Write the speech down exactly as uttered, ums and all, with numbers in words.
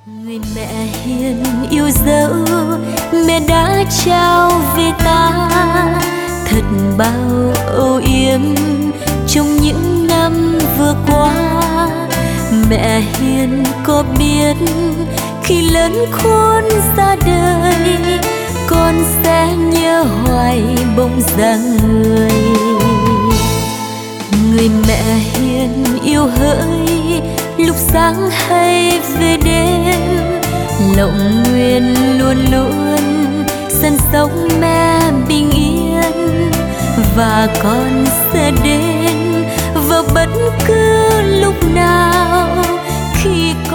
Người mẹ hiền yêu dấu, mẹ đã trao về ta thật bao âu yếm trong những năm vừa qua. Mẹ hiền có biết khi lớn khôn ra đời, con sẽ nhớ hoài bóng dáng người. Người mẹ hiền yêu hỡi lúc sáng hay về đêm, lòng nguyện luôn luôn sân sống mẹ bình yên. Và con sẽ đến vào bất cứ lúc nào khi